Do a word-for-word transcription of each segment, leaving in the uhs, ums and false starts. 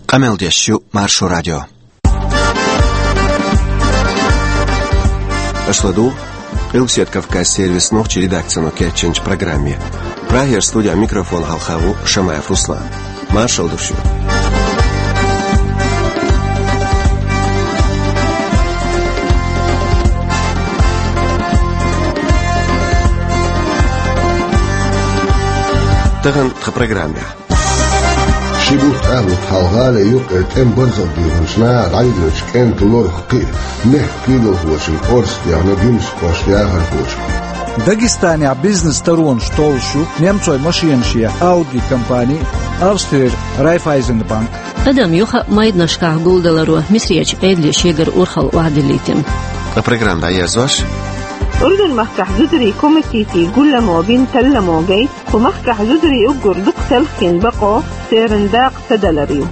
Qameldeshu Marsho Radio. Ашладу, Илсет Кавказ сервис ногчи редакцияну кетченч программе. Прагер студия микрофон Халхаву Шамаев Руслан. Маршал душу. Таган тха программе. شبوت أهل حوالي يقعد إن برزق بيهنشنا غايدوش كان تلور خقير نه كيلو هوش الكورس يعني بيمس كوش ياهر هوش Дагестане бизнес тарон штолшу немцой машиншия Audi компании Австрия Raiffeisenbank. Адам юха майднашках гулдаларо мисрияч эдли шегар урхал ваделитим. А программа язош أردن مخكح زدري كوميتيتي كل ما بين تل موجي ومخكح زدري أجر دق تلخين بقى سيرنداق تدلريو.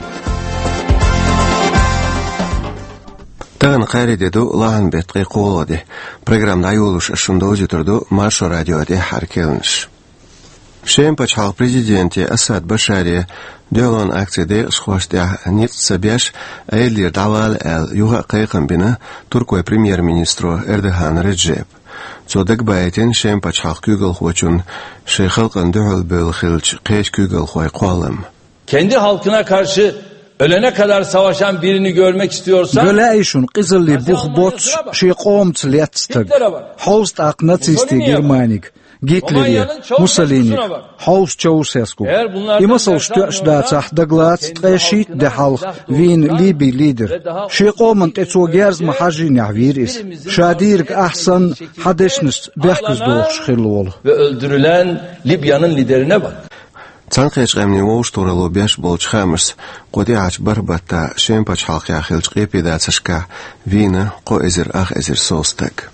تغن قاري دو لهن بيتقي قولو دي программ даюлуш шундози турду Маршо радио де харкелнш. Шем пачхал президенте Асад Башари дёлон акцияде схваштя ниц сабяш эйлир давал эл юга кайкан бина туркой премьер-министру Эрдоган Реджеп. Цодак байтен шем пачхал күгел хочун шейхалкан дöhül böl khilç qeş kügel xoy qalım. Kendi halkına karşı ölene kadar savaşan birini görmek istiyorsan Göleyşun qızıllı buxbots şeyqomts letstag. Host aknatsisti Germanik. Гитлере, Муссолини, Хаус Чаусеску. И мысл, что ждаться доглад, трешит дехал вин Либи лидер. Шиқомант эцогерз махажиня вирис. Шадирг Ахсан Хадешнис бехкіз doğuş xilol. Ve öldürülen Libya'nın liderine bak. Цанқеш гамни вош турало беш болчхамс. Qoди ач барбата шемпач халқя хилч қипидацашка вина қо эзер ах эзер состак.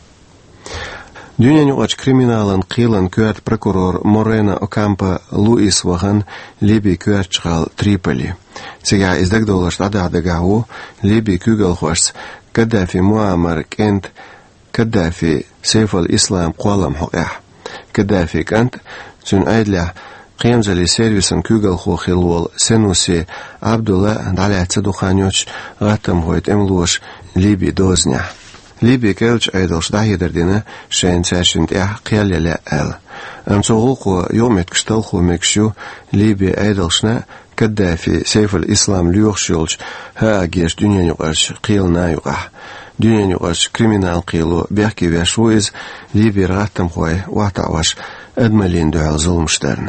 Дюнян уач криминалан қилан кюарт прокурор Морена Окампа Луис Вахан Либи кюарт чхал Триполи. Сега издак долаш ададагау Либи кюгал хуарс Каддафи Муаммар кент Каддафи Сейф ал-Ислам қуалам хуқях. Каддафи кант цун айдля قيمزلي سيرفيسن كوغل خو خلول سنوسي عبدالله دالع تدوخانيوش غاتم هويت املوش ليبي دوزنيا. ليبي كيلش ايدلش داهي دردينه شين ساشن تيح قيالي لا ال. امتوغوكو يوميت كشتلخو مكشو ليبي ايدلشنا كدافي سيف الإسلام ليوخشولش ها اجيش دنيا يقرش قيلنا يقح. دنيا يقرش كريمينال قيلو بيحكي بيشويز ليبي رغاتم خوي واتعوش ادمالين دوال ظلمشترن.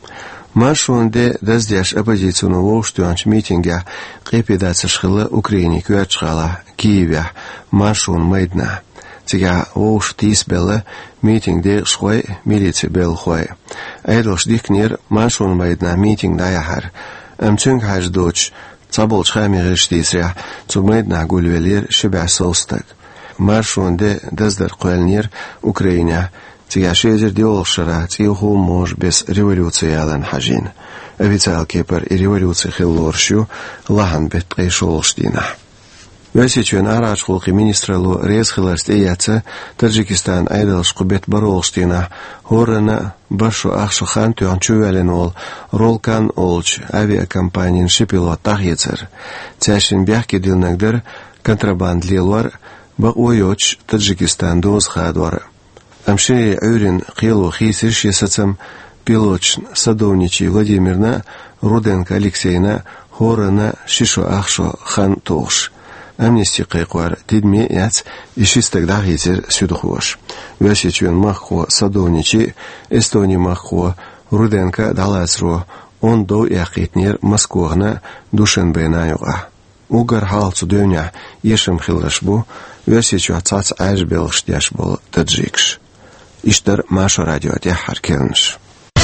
Маршунде dazdяш оппозицию воштуанч митинга қипедаться шхила Украине кюачхала Киеве маршун майдна. Тига вош тисбела митинг шхой милиция бел хой. Айдолш дикнир маршун майдна митинг даяхар. Амцунг хаж доч цаболч хами рештисря цу майдна гульвелир шибя солстак. Маршунде даздар қуэлнир Украине Тига шезер диолшара тиху мож без революции алан хажин. Официал кепер и революции хиллоршу лахан бет пришолштина. Весичен арач холки министралу резхиларст ияца Таджикистан айдалш кубет баролштина хорана башу ахшу хан туан чувелен ол ролкан олч авиакомпаниян шипилот тахицер. Цяшин бяхки дилнагдер контрабанд лилвар ба ойоч Таджикистан доз хадвар. Амши Юрин Қилу Хисиш Есацам Пилоч Садовничи Владимирна Руденко Алексейна Хорана Шишо Ахшо Хан Тош. Амнисти Қайқуар Дидми Яц Ишистак Дахизер Сюдхуаш. Вясичуен Маххо Садовничи Эстони Маххо Руденко Даласро Он до Яқитнер Москвагна Душенбейна Юга. Угар Халцу Дöня Ешем Хилрашбу Вясичу Ацац Айжбелштяшбол Таджикш. Иштар Маршо радио де харкелнш.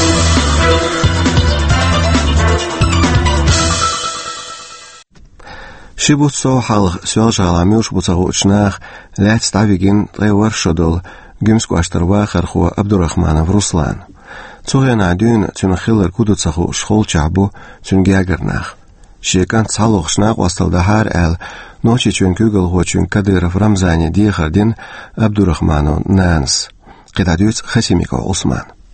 Шибут со халх сёлжала мюш буцагучнах лят ставигин тревар шодол гюмску аштарва харху Абдурахманов Руслан. Цугена дюн цун хиллер кудуцаху шхол чабу цун гягернах. Шекан цалохшнах васталдахар эл ночи чун күгел хочун Кадыров Рамзани дихардин Абдурахману Нанс. قدادوت خسيميكو عثمان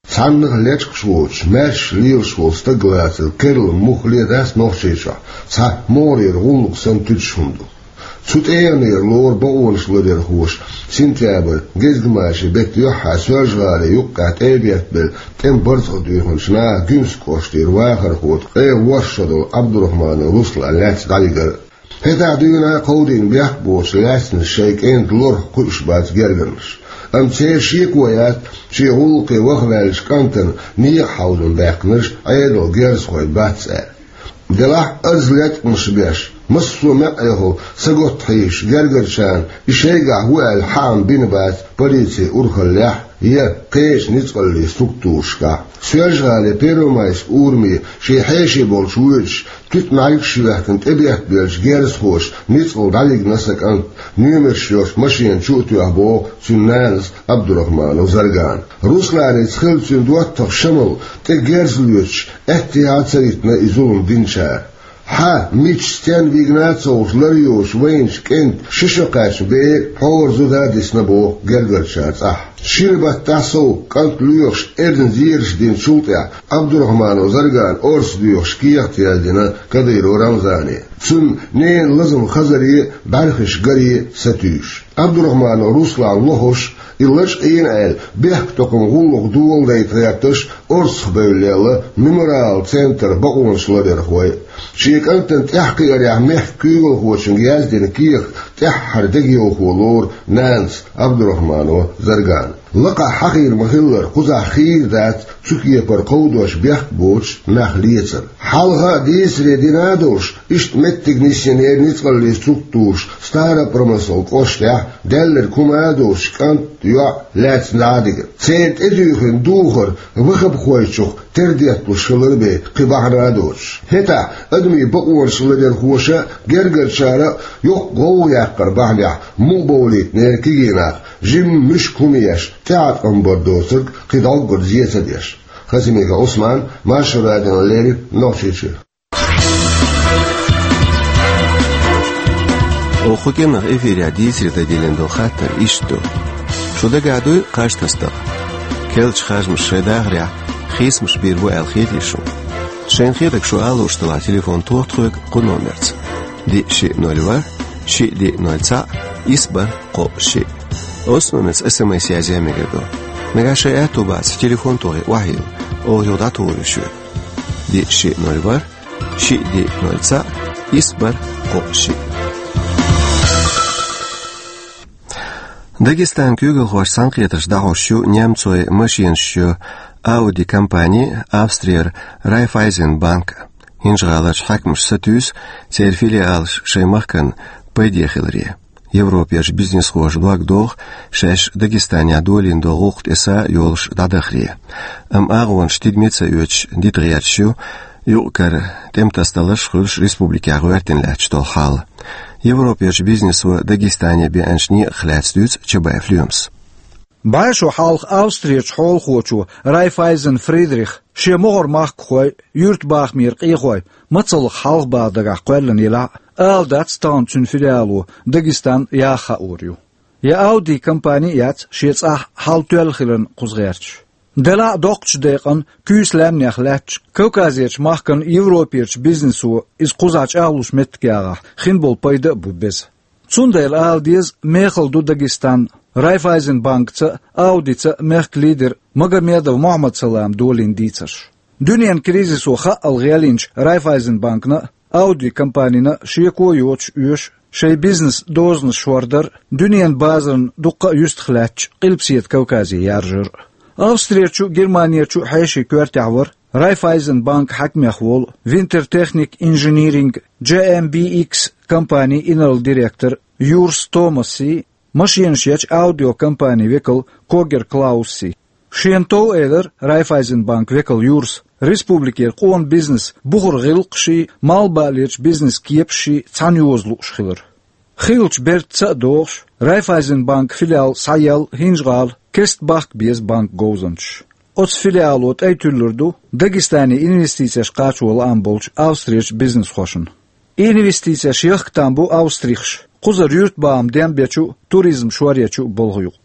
Sannig letschwoch, mesh lielswoch, staglatel, kerl, muchli, das noch schecha. Sa morir hulk sem tutschundu. Zut eernir loor boonsluder hoos, Sintjabel, gezgemaasje, bet jocha, sörjwale, jukkaat, ebiatbel, ten bortgeduigen, sna, gunskostir, wagergoed, e worshado, Abdurrahman, Rusla, lets daliger. Het aduina kodin biakboos, lasten, sheik, en lor, kushbaat, gergens. Am zeer shikwoyat, she hulke, wachwels, kanten, nierhouden, bekners, edel, gersgoy, batser. De lach azlet msbesh. مصر معه سقط حيش جرجرشان الشيقع هو الحام بنبات بريتي أرخلح هي قيش نتقل لي سكتوشكا سيجغالي بيرومايس أورمي شي حيشي بولشويش تتمعيك شوه كنت ابيات بيلش جيرس خوش نتقل عليك نسك أنت نيمرش يوش ماشيين شوتو أبو سنانس عبد الرحمن وزرقان روسلاني تخل سندوات شمل تجيرس ليوش احتياط سريتنا إزولم دينشار ها ميتشتين فيغناتسوش لريوش وينش كنت ششقاش بيك حور زودادس نبو جرجرشات أح شيربات تاسو كانت ليوش إردن زيرش دين شوطيا عبد الرحمن وزرقان أورس ديوش كيختي الدينا كديرو رمزاني ثم نين لازم خزري برخش قري ستوش عبد الرحمن وروسلا اللهوش إلاش إين عيل بيحك تقوم غلق دول دايت رياكتش أرس خبيوليلا ميمورال سنتر بقونش لدر خوي شيك أنتن تحقي أريح محكيغل خوشن يازدين كيخ تحر دقيو خولور نانس عبد الرحمن وزرقان لقى حقير مهلر قزع خير ذات تسكي برقودوش بيحك بوش نخليتر حالها ديس ريدينادوش اشت متك نسينير نتغلي ستوكتوش ستارا برمسل قوشتح دلر كومادوش كانت يوع لاتس نادقر سيد ادوخن دوخر وخب خويتشوخ ترديت بشلر بي قباحنادوش هتا ادمي بقور سلدر خوشا جرجر شارع يوق غو يقر بحنيح مو بوليت نيركينا جيم مش كوميش تعت انبردوسك قدوغر زيسا ديش خزميك عثمان ما شرادنا الليل نوشيشي وخوكينا إفيري عديس رتديلين دو خاطر إشتو شو دا قعدوي قاش تستغ كيلش خاج مش شيداغريا خيس مش بيربو الخيط يشو شين خيطك شو قالو اشتلا تليفون توختوك قو نومرت دي شي نولوار شي دي نولتا إسبر قو شي أسنونس اسمي سيازي ميجدو نغا شيئاتو باس تليفون توغي وحيو أو يوضاتو ورشو دي شي نولوار شي دي نولتا إسبر قو شي Дагестан кюгел хош санкеташ дахошу немцой машиншу Audi компании Австриер Raiffeisenbank инжгалаш хакмш сатюс цер филиалш шеймахкан пайдехилри Европеш бизнес хош благдох шеш Дагестания долин до рухт эса йолш дадахри Am агван штидмица юч дитриячу юкар темтасталаш хулш республика гуертен лачтол хал Европеш бизнес в Дагестане бианшни хлядстюц чебаефлюмс. Байшо халх Австриеч холхочу Райфайзен Фридрих шемогор маххой юртбах мир қихой мацал халх бадага қвелен ила алдат стан чун филиалу Дагестан яха урю. Я Audi компания яц шец ах халтуэл хилен қузгерч. Дела доқч деқан кюслем нехлач Кавказиеч махкан Европеч бизнесу из қузач алуш меткяга хинбол пайда бубез. Цундел алдиз мехал ду Дагестан Райфайзенбанкца Аудица мехк лидер Магомедов Мухаммад Салам долин дицаш. Дюниан кризису ха алгиалинч Райфайзенбанкна Audi компанина шеко йоч юш шей бизнес дознс швардар Дюниан базан дуққа юстхлач қилпсиет Кавкази яржыр. Австриячу, Германиячу хайши квертявар, Raiffeisenbank хакмяхвол, Wintertechnik Engineering, джей эм би икс компании инал директор Юрс Томаси, машиншеч аудио компании векал Когер Клауси. Шентоу эдер Raiffeisenbank векал Юрс, республикер қуан бизнес бұғыр ғилқши, малбалерч бизнес кепши, цанюозлу шхилыр. Хилч бертца доғш, Raiffeisenbank филиал Саял Хинжғал, Кестбах без банк гоузанч. От филиалот эйтюллерду Дагестани инвестицияш қачуал амболч Австриеч бизнес хошын. Инвестицияш яхктамбу Австрихш. Қузар юртбаам дембечу туризм шуарячу болғыюқ.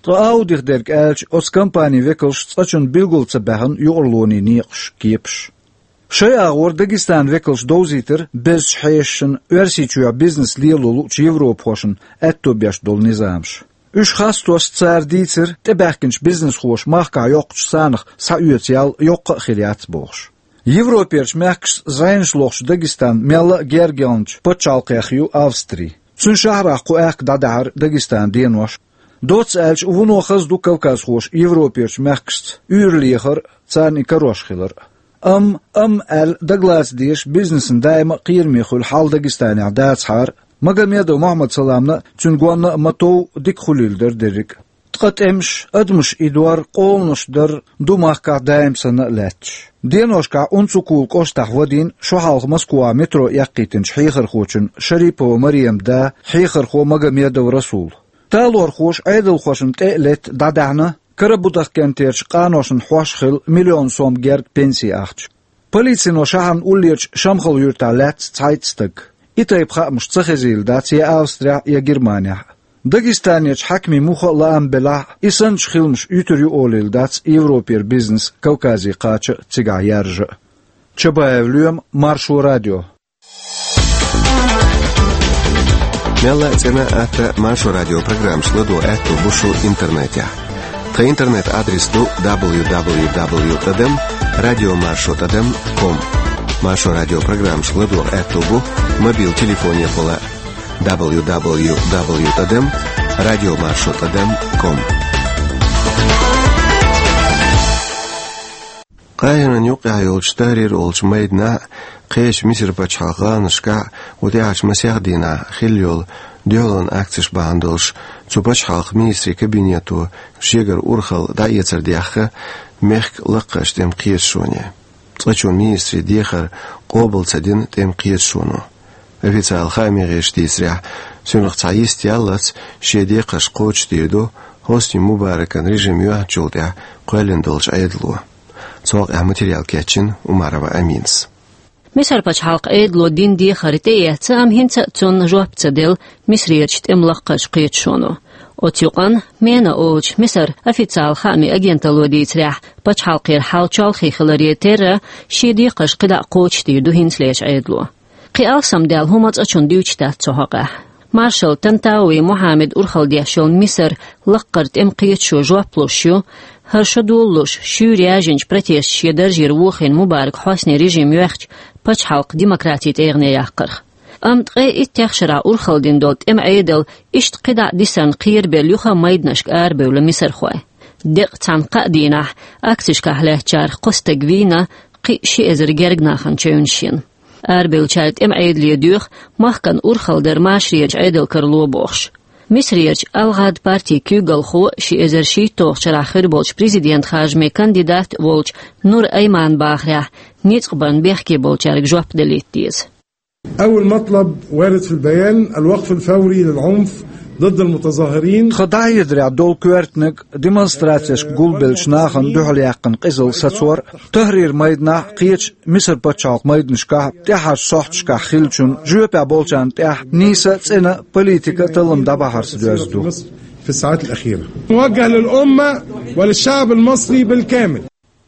تأوديخ درك ألش أس كمباني ويكلش تأشن بيلغل تبهن يورلوني نيقش كيبش شيء أغور داغستان ويكلش دوزيتر بز حيشن ورسيتشو بيزنس ليلولو تشيفروب خوشن أتو بيش دول نظامش Üç xastos tsar diytir, tebəkkinç biznes xoş mahka yoqç sanıq sa üyetsiyal yoqqa xiliyat boğuş. Evroperç məhkis zayınşloqç Dagistan mella gergelnç poçalqəxiyu Avstri. Çün şahraq qu əq dadar Dagistan dienoş. Dots elç uvunoxaz du Kavkaz xoş Evroperç məhkis ürliyxır tsarni karoşxilır. Am am el daglas diş biznesin daima qiyirmixul hal Dagistani adatsar Магомедов Мохаммад Саламна Чунгуанна Матоу Дик Хулилдер Дерик. Тқат эмш адмш идуар қолнышдыр думахка даимсана ләтш. Деношка унцукул костах вадин шухалх Москва метро яқитин шхихыр хочын Шарипова Мариям да хихыр хо Магомедов Расул. Талор хош айдыл хошын тәлет дадана карабудах кентерч қаношын хошхил миллион сом герг пенсии ахч. Полицино шахан уллерч шамхал юрта ләт цайтстык. إتايب خامش تخزيل داتي أوستريا يا جرمانيا. داغستانيش حكمي موخا لام بلا إسانش خلمش يتريو أوليل دات يوروبير بيزنس كوكازي قاتش تيغا يارج. تشبايف اليوم مارشو راديو. ميلا اتنا ات مارشو راديو برنامج لدو اتو بوشو انترنتيا. تا انترنت адрес دو دبليو دبليو دبليو точка дем радио маршо точка дем точка ком. Маршо радио программ шкладу этубу мобил телефония пола дабл-ю дабл-ю дабл-ю точка дем радио маршо точка дем точка ком. قاهرا يوقع يولشتارير أولش ميدنا قيش مصر بچحاقانشكا وديعش مسيح دينا خليول ديولون أكتش باندلش تو بچحاق ميسري كابينيتو شيغر أورخل دايتر دياخة ميخك لقاش ديم قيش شوني تقشون ميسري ديخر قوبل تدين ديم قيش شونو أفيتال خامي غيش ديسريح سنغ تعيست يالت شي ديقش قوش ديدو هوستي مباركا ريجيم يوحجول ديا قوالين دولش أيدلو صوغ ماتيريال كاتشن ومعرفة أمينس مصر بچحالق ايدلو دين دي خريطية تام هنتا تون جواب تدل مصريرشت املقش قيت شونو وتيقان مينا اوج مصر افيتال خامي اجينتالو دي تريح بچحالقير حالچال خيخلاريه تيرا شيدي قش قدا قوش دي دو هنسليش ايدلو قيال سمدال همات اچون ديوچتا تسوحقه مارشال تنتاوي محمد أورخل ديشون مصر لقرت ام قيت شو جواب بلوشيو هرشدولوش شورياجنج برتيش شيدرجير ووخين مبارك حسني ريجيم يوخش باش حلق ديمقراطية اغني يحقرخ ام تقي اتخشرا أورخل دين دوت ام عيدل اشت قدع ديسان قير بليوخا مايدنشك اربي ولا مصر خواه دق تنقا دينح اكتش كهله چار قستقوينا قي شي ازر گرگنا خانچونشين اربي وچالت ام عيدل يدوخ مخكن أورخل در ماشريج عيدل كرلو بوخش مصريج الغاد بارتي كيغل خو شي ازر شي توخشر اخر بولش بريزيدنت خاجمي كانديدات بولش نور ايمان باخريح نيتقبن بيحكي بولشارك جواب دليتيز أول مطلب وارد في البيان الوقف الفوري للعنف ضد المتظاهرين خداع يدري دول كوارتنك ديمونستراتيش قولبلش ناخن دوحلياقن قزل ساتور تهرير ميدنا قيتش مصر بچالق ميدنشكا تيحاش صحتشكا خيلچون جوبيا بولشان تيح نيسا تسينا بوليتيكا تلم دباحر سدوازدو في الساعات الأخيرة موجه للأمة وللشعب المصري بالكامل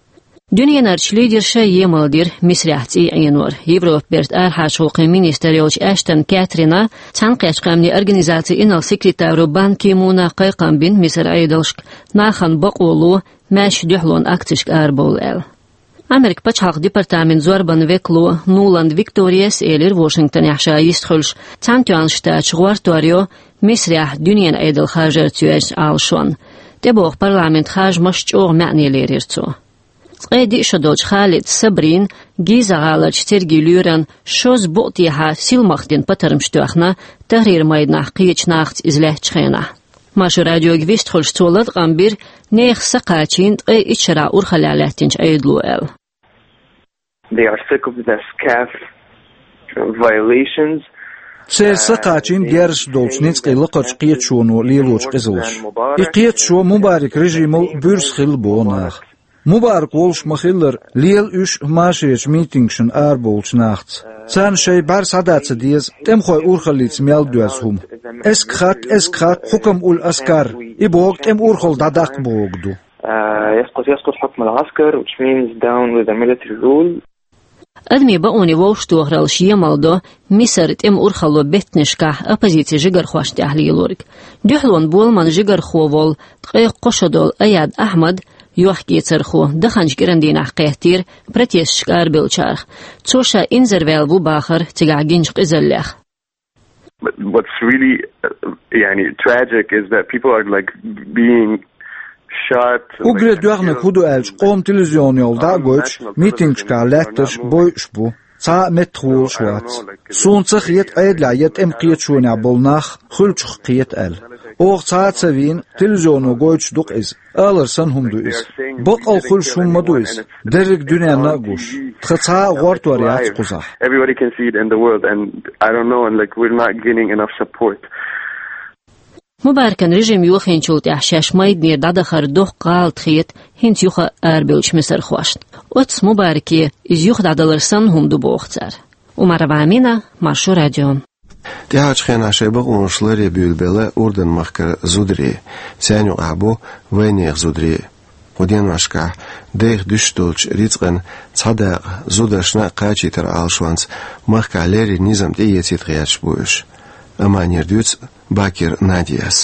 دنيا نرش ليدر شيء يمالدير مصريحتي عينور يبروف بيرت آرحاش حقوقي مينيستريوش أشتن كاترينا تنقيش قامني أرغنيزاتي إنال سكرتارو بان كيمونا قيقام بين مصر عيدلشك ناخن بقولو ماش ديحلون أكتشك آربول إل أمريك بچحق ديبارتامن زوربان ويكلو نولاند فيكتورياس إيلير واشنطن يحشا يستخلش تانتوان شتاش غوارتوريو مصريح دنيا عيدل خاجر تيوش آلشون تبوغ برلامنت خاج مشجوغ معني ليريرتو قيدي شدوج خالد صبرين جيزة غالج ترجي لوران شوز بوطيها سيلمختين بترمشتوخنا تهرير مايدنا قيتش ناخت إزله تشخينا ماشو راديو جويست خلش تولد غنبير نيخ سقاچين قي إتشرا أورخلالاتينش عيدلو إل They are sick of the C A F violations. سير سقاچين جيرش دولش نيتقي لقرش قيت شونو ليلوش قزلش إقيت شو مبارك رجيمو بورس خيل بوناخ Mubarak olş mahiller liel üç maşeç meetingşin arbolç nachts. Sen şey bar sadatsa diz temxoy urxalits meldüas hum. Eskhat eskhat hukm ul askar. İbog tem urxol dadak bogdu. يسقط يسقط حكم العسكر, which means down with the military rule. أدمي بقوني ووشتو غرال شيامالدو ميسرت ام أرخلو بتنشكح أبازيتي جيجر خواش تحلي لورك. دحلون بولمان جيجر خوول تقيق قشدول أياد أحمد يوحكي ترخو دخنش جرندين حقيهتير برتيش شكار بيلشارخ توشا إنزر فيلبو باخر تقعجينش قزلخ. But what's really uh, يعني tragic is that people are like being Ugre duarne kudu elch qom televizion yolda goch meetingska letters boyshbu sa metrol schwarz sunzach yet edla yet em qiet shona bolnach khulch qiet el or saat savin televizion goch duq is alersan hum du is baq al khul shum madu is derig dunya nagush khatsa gort wariat quzah. Everybody can see it in the world, and I don't know, and like we're not getting enough support. مباركن رجيم يوخين شولت أحشاش مايد نير دادخر دوخ قالت خيط هنت يوخا أربيلش مصر خواشت واتس مباركي إز يوخ دادلرسان هم دو بوختار ومارا عمينا مارشو راديو تيهاج خينا شيبغ ونشلري بيولبيلا أردن مخكر زودري سانيو أعبو وينيغ زودري ودين مشكا ديغ دشتولش ريتغن تصدق زودرشنا قاچي تر آلشوانس مخكا ليري نيزم تييتي تغياتش بوش أما نيردوت باكر نادياس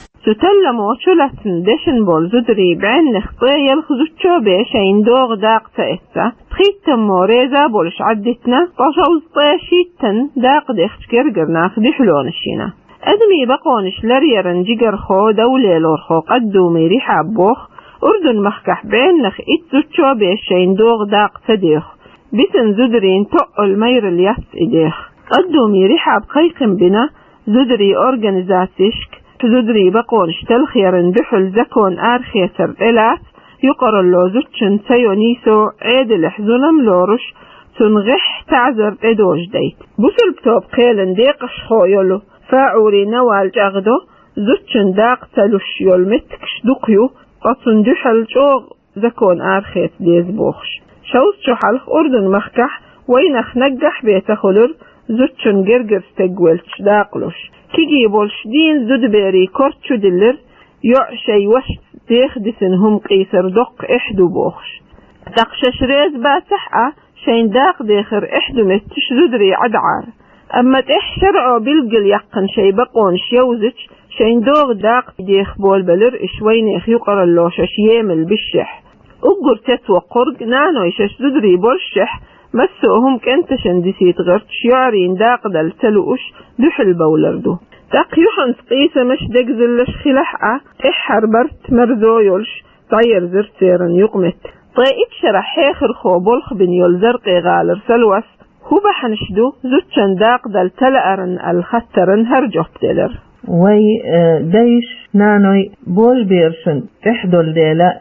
تتلمو شلتن دشن بول زدري بعن نخطي يلخزوتشو بيشين دوغ داق تأسا تخيتم موريزا بولش عدتنا قشوز طيشيتن داق ديخش كرقرنا خدي حلون الشينا أدمي بقونش لريرن جيجر خو دولي لورخو قدو ميري حابوخ أردن مخكح بعن نخ إتزوتشو بيشين دوغ داق تديخ بسن زدرين تقل مير الياس إديخ قدو ميري حاب قيقم بنا زدري أورغانيزاتيشك زدري بقونش تلخيرن بحل زكون آرخيتر إلات يقر اللوزوتشن سيونيسو عيد الحزنم لورش تنغح تعذر إدوج ديت بسل بتوب قيلن ديقش خويلو فاعوري نوال جاغدو زوتشن داق تلوش يول متكش دقيو قطن دحل جوغ زكون آرخيت ديز بوخش شوز شحلخ أردن مخكح وينخ نجح بيتخلر زوتشن جرجر ستجولش داقلوش كيجي بولش دين زود بيري كورتشو دلر يعشي وش تيخدسنهم قيسر دق إحدو بوخش تقشش ريز باتحقة شين داق ديخر إحدو متش زدري عدعار أما تح شرعو بلقل يقن شي بقونش يوزج شين دوغ داق ديخ بول بلر إشوينيخ يقر اللوشش يامل بالشح أقر تتوى قرق نانو يشش زدري بولشح مسوهم كنتشن ديسيت غرت شيارين داق دل تلوش دحل بولردو تقيوحن سقيسة مش دقزلش خلحقة إحر برت مرزو يولش طير زرتيرن يقمت طيئت شرح حيخر خو بولخ بن يول زرقي غالر سلوس هو بحنشدو زوتشن داق دل تلأرن الخطرن هرجوب دلر وي ديش نانوي بوش بيرشن تحدل ديلا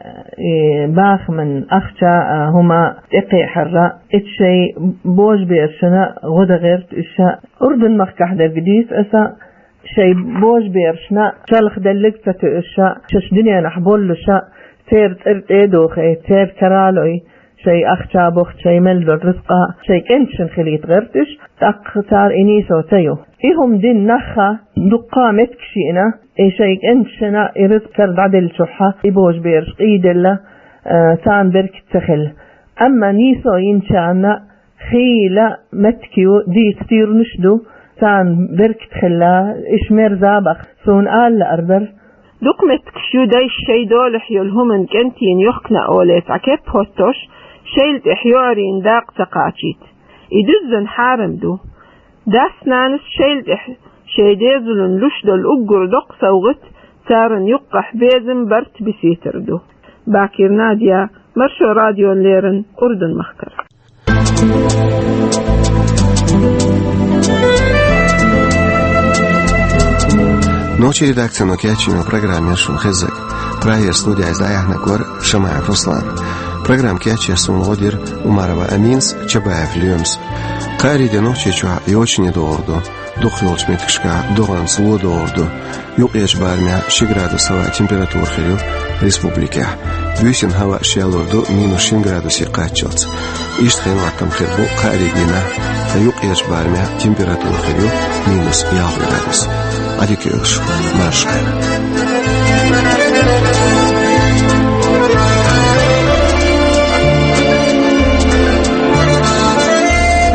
باخ من أخشا هما إقي حرة إتشي بوش بيرشنا غدا غيرت إشا أردن مخكح در قديس أسا شي بوش بيرشنا شالخ دلق فتو إشا شش دنيا نحبول لشا تير ترت إيدوخي تير كرالوي شي أخشا بوخ شي ملدو الرزقة شي كنشن خليت غيرتش تاق إنيسو تيو إيهم دين نخا دقا متكشينا إي شيء إنشنا إرزكر دعدل شحة إبوش بيرش إيدلا آه تان برك تخل أما نيسو ينشانا خيلا متكيو دي ستير نشدو تان برك تخلا إشمير زابخ سون آل لأربر دق متكشيو داي الشي دولح يلهمن كنتين يخكنا أوليت عكيب هوتوش شيلت إحيورين داق تقاتشيت إدزن حارم دو داس نانس شيلت إح شيديزلن لشدل أقر دق سوغت سارن يقح بيزن برت بسيتردو باكر ناديا مرشو راديو ليرن أردن مخكر Ночи редакция Кячина программе Шухезек. Проект студия издания Нагор Шамаев Руслан. Программ Кячия Сунлодир Умарова Аминс Чабаев Люмс. Кари де ночи чуа и очень недорого. Духлоч меткшка доган слодорdo. Юк еш бармя ши градусова температура в республике. بيسن هواء شيالوردو مينوس شين градуси قاتشلت إيشت خين وعتم خيربو قاريجينا تيوق يجبارنا تمبيراتور خيريو مينوس يال градус أديك إلش مارشكا